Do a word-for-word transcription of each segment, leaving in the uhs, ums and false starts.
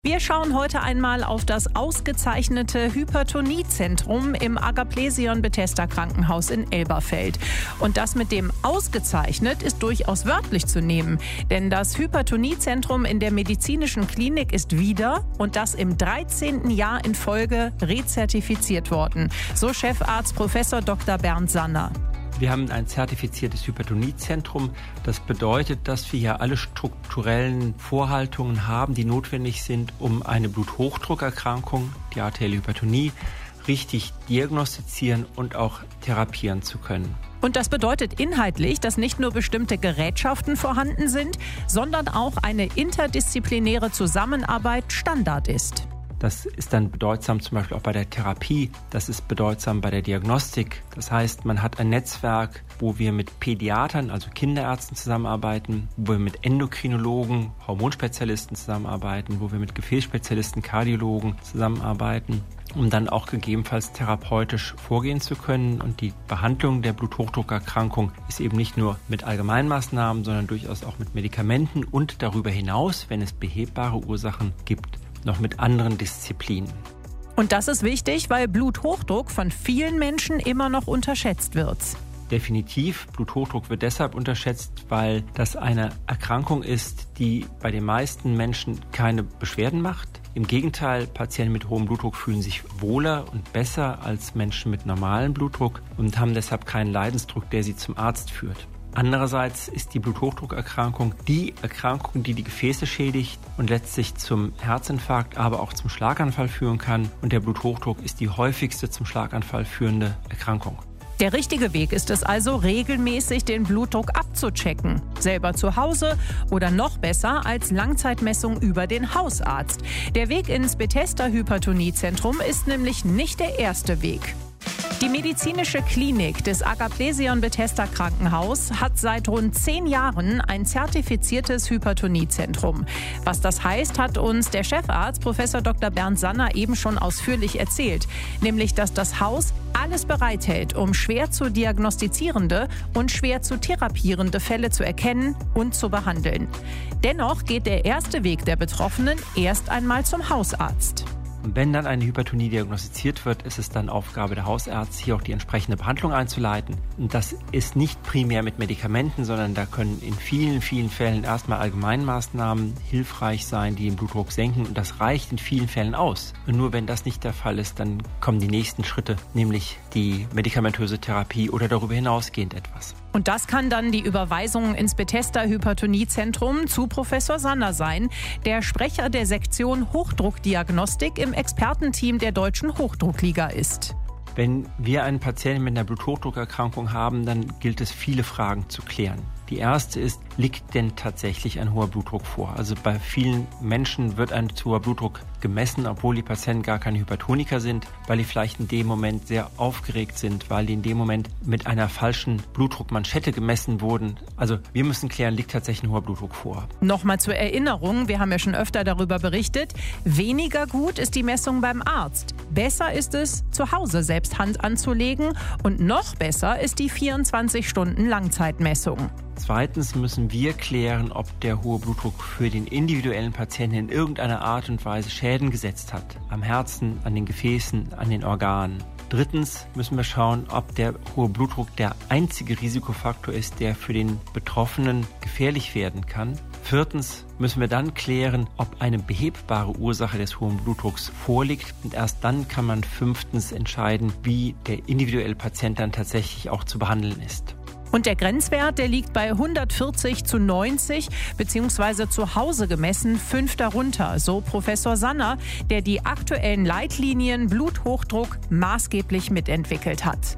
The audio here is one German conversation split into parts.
Wir schauen heute einmal auf das ausgezeichnete Hypertoniezentrum im Agaplesion Bethesda Krankenhaus in Elberfeld. Und das mit dem ausgezeichnet ist durchaus wörtlich zu nehmen. Denn das Hypertoniezentrum in der medizinischen Klinik ist wieder und das im dreizehnten Jahr in Folge rezertifiziert worden. So Chefarzt Professor Doktor Bernd Sanner. Wir haben ein zertifiziertes Hypertoniezentrum. Das bedeutet, dass wir hier alle strukturellen Vorhaltungen haben, die notwendig sind, um eine Bluthochdruckerkrankung, die arterielle Hypertonie, richtig diagnostizieren und auch therapieren zu können. Und das bedeutet inhaltlich, dass nicht nur bestimmte Gerätschaften vorhanden sind, sondern auch eine interdisziplinäre Zusammenarbeit Standard ist. Das ist dann bedeutsam zum Beispiel auch bei der Therapie, das ist bedeutsam bei der Diagnostik. Das heißt, man hat ein Netzwerk, wo wir mit Pädiatern, also Kinderärzten zusammenarbeiten, wo wir mit Endokrinologen, Hormonspezialisten zusammenarbeiten, wo wir mit Gefäßspezialisten, Kardiologen zusammenarbeiten, um dann auch gegebenenfalls therapeutisch vorgehen zu können. Und die Behandlung der Bluthochdruckerkrankung ist eben nicht nur mit Allgemeinmaßnahmen, sondern durchaus auch mit Medikamenten und darüber hinaus, wenn es behebbare Ursachen gibt, noch mit anderen Disziplinen. Und das ist wichtig, weil Bluthochdruck von vielen Menschen immer noch unterschätzt wird. Definitiv. Bluthochdruck wird deshalb unterschätzt, weil das eine Erkrankung ist, die bei den meisten Menschen keine Beschwerden macht. Im Gegenteil, Patienten mit hohem Blutdruck fühlen sich wohler und besser als Menschen mit normalem Blutdruck und haben deshalb keinen Leidensdruck, der sie zum Arzt führt. Andererseits ist die Bluthochdruckerkrankung die Erkrankung, die die Gefäße schädigt und letztlich zum Herzinfarkt, aber auch zum Schlaganfall führen kann. Und der Bluthochdruck ist die häufigste zum Schlaganfall führende Erkrankung. Der richtige Weg ist es also, regelmäßig den Blutdruck abzuchecken. Selber zu Hause oder noch besser als Langzeitmessung über den Hausarzt. Der Weg ins Bethesda Hypertoniezentrum ist nämlich nicht der erste Weg. Die medizinische Klinik des Agaplesion Bethesda Krankenhaus hat seit rund zehn Jahren ein zertifiziertes Hypertoniezentrum. Was das heißt, hat uns der Chefarzt Professor Doktor Bernd Sanner eben schon ausführlich erzählt. Nämlich, dass das Haus alles bereithält, um schwer zu diagnostizierende und schwer zu therapierende Fälle zu erkennen und zu behandeln. Dennoch geht der erste Weg der Betroffenen erst einmal zum Hausarzt. Und wenn dann eine Hypertonie diagnostiziert wird, ist es dann Aufgabe der Hausärzte, hier auch die entsprechende Behandlung einzuleiten. Und das ist nicht primär mit Medikamenten, sondern da können in vielen, vielen Fällen erstmal Allgemeinmaßnahmen hilfreich sein, die den Blutdruck senken. Und das reicht in vielen Fällen aus. Und nur wenn das nicht der Fall ist, dann kommen die nächsten Schritte, nämlich die medikamentöse Therapie oder darüber hinausgehend etwas. Und das kann dann die Überweisung ins Bethesda Hypertoniezentrum zu Professor Sanner sein, der Sprecher der Sektion Hochdruckdiagnostik im Expertenteam der Deutschen Hochdruckliga ist. Wenn wir einen Patienten mit einer Bluthochdruckerkrankung haben, dann gilt es, viele Fragen zu klären. Die erste ist, liegt denn tatsächlich ein hoher Blutdruck vor? Also bei vielen Menschen wird ein zu hoher Blutdruck gemessen, obwohl die Patienten gar keine Hypertoniker sind, weil die vielleicht in dem Moment sehr aufgeregt sind, weil die in dem Moment mit einer falschen Blutdruckmanschette gemessen wurden. Also wir müssen klären, liegt tatsächlich ein hoher Blutdruck vor? Nochmal zur Erinnerung, wir haben ja schon öfter darüber berichtet, weniger gut ist die Messung beim Arzt. Besser ist es, zu Hause selbst Hand anzulegen und noch besser ist die vierundzwanzig Stunden Langzeitmessung. Zweitens müssen wir klären, ob der hohe Blutdruck für den individuellen Patienten in irgendeiner Art und Weise Schäden gesetzt hat. Am Herzen, an den Gefäßen, an den Organen. Drittens müssen wir schauen, ob der hohe Blutdruck der einzige Risikofaktor ist, der für den Betroffenen gefährlich werden kann. Viertens müssen wir dann klären, ob eine behebbare Ursache des hohen Blutdrucks vorliegt. Und erst dann kann man fünftens entscheiden, wie der individuelle Patient dann tatsächlich auch zu behandeln ist. Und der Grenzwert, der liegt bei hundertvierzig zu neunzig, beziehungsweise zu Hause gemessen fünf darunter, so Professor Sanner, der die aktuellen Leitlinien Bluthochdruck maßgeblich mitentwickelt hat.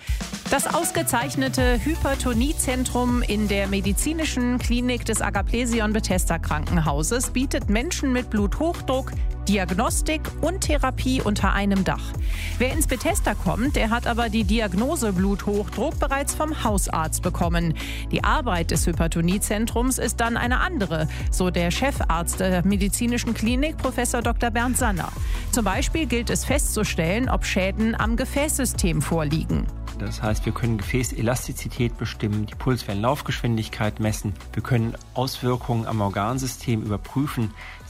Das ausgezeichnete Hypertoniezentrum in der medizinischen Klinik des Agaplesion Bethesda Krankenhauses bietet Menschen mit Bluthochdruck Diagnostik und Therapie unter einem Dach. Wer ins Bethesda kommt, der hat aber die Diagnose Bluthochdruck bereits vom Hausarzt bekommen. Die Arbeit des Hypertoniezentrums ist dann eine andere, so der Chefarzt der medizinischen Klinik, Professor Doktor Bernd Sanner. Zum Beispiel gilt es festzustellen, ob Schäden am Gefäßsystem vorliegen. Das heißt, wir können Gefäßelastizität bestimmen, die Pulswellenlaufgeschwindigkeit messen. Wir können Auswirkungen am Organsystem überprüfen,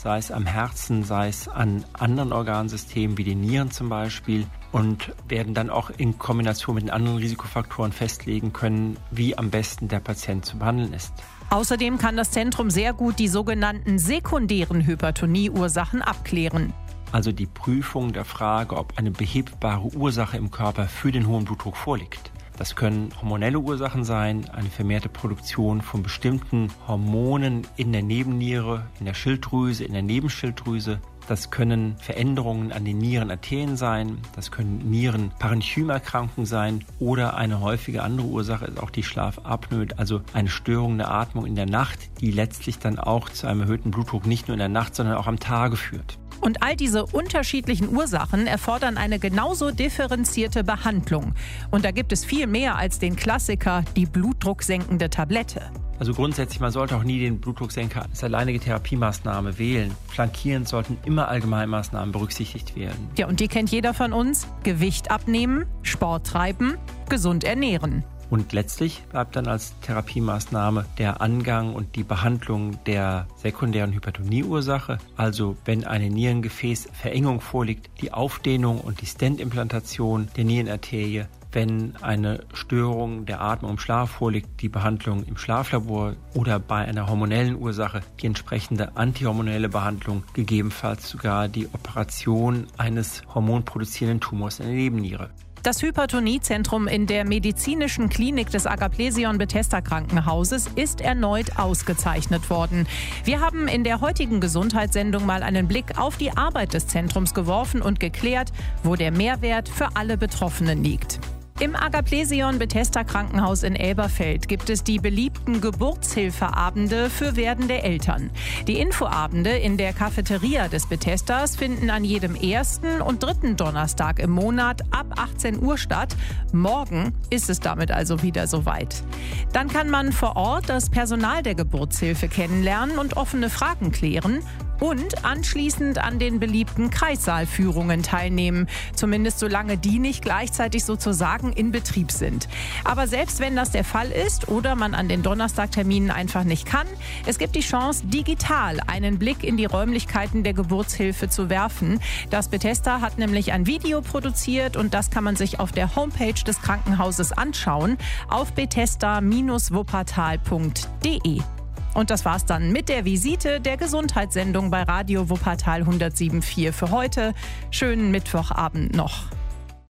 sei es am Herzen, sei es an anderen Organsystemen wie den Nieren zum Beispiel, und werden dann auch in Kombination mit den anderen Risikofaktoren festlegen können, wie am besten der Patient zu behandeln ist. Außerdem kann das Zentrum sehr gut die sogenannten sekundären Hypertonieursachen abklären. Also die Prüfung der Frage, ob eine behebbare Ursache im Körper für den hohen Blutdruck vorliegt. Das können hormonelle Ursachen sein, eine vermehrte Produktion von bestimmten Hormonen in der Nebenniere, in der Schilddrüse, in der Nebenschilddrüse. Das können Veränderungen an den Nierenarterien sein, das können Nierenparenchymerkrankungen sein oder eine häufige andere Ursache ist auch die Schlafapnoe, also eine Störung der Atmung in der Nacht, die letztlich dann auch zu einem erhöhten Blutdruck nicht nur in der Nacht, sondern auch am Tage führt. Und all diese unterschiedlichen Ursachen erfordern eine genauso differenzierte Behandlung. Und da gibt es viel mehr als den Klassiker, die blutdrucksenkende Tablette. Also grundsätzlich, man sollte auch nie den Blutdrucksenker als alleinige Therapiemaßnahme wählen. Flankierend sollten immer Allgemeinmaßnahmen berücksichtigt werden. Ja, und die kennt jeder von uns. Gewicht abnehmen, Sport treiben, gesund ernähren. Und letztlich bleibt dann als Therapiemaßnahme der Angang und die Behandlung der sekundären Hypertonieursache, also wenn eine Nierengefäßverengung vorliegt, die Aufdehnung und die Stent-Implantation der Nierenarterie, wenn eine Störung der Atmung im Schlaf vorliegt, die Behandlung im Schlaflabor oder bei einer hormonellen Ursache die entsprechende antihormonelle Behandlung, gegebenenfalls sogar die Operation eines hormonproduzierenden Tumors in der Nebenniere. Das Hypertoniezentrum in der medizinischen Klinik des Agaplesion Bethesda Krankenhauses ist erneut ausgezeichnet worden. Wir haben in der heutigen Gesundheitssendung mal einen Blick auf die Arbeit des Zentrums geworfen und geklärt, wo der Mehrwert für alle Betroffenen liegt. Im Agaplesion Bethesda Krankenhaus in Elberfeld gibt es die beliebten Geburtshilfeabende für werdende Eltern. Die Infoabende in der Cafeteria des Bethesdas finden an jedem ersten und dritten Donnerstag im Monat ab achtzehn Uhr statt. Morgen ist es damit also wieder soweit. Dann kann man vor Ort das Personal der Geburtshilfe kennenlernen und offene Fragen klären. Und anschließend an den beliebten Kreissaalführungen teilnehmen, zumindest solange die nicht gleichzeitig sozusagen in Betrieb sind. Aber selbst wenn das der Fall ist oder man an den Donnerstagterminen einfach nicht kann, es gibt die Chance, digital einen Blick in die Räumlichkeiten der Geburtshilfe zu werfen. Das Bethesda hat nämlich ein Video produziert und das kann man sich auf der Homepage des Krankenhauses anschauen, auf bethesda Bindestrich wuppertal Punkt de. Und das war's dann mit der Visite der Gesundheitssendung bei Radio Wuppertal hundertsieben Komma vier für heute. Schönen Mittwochabend noch.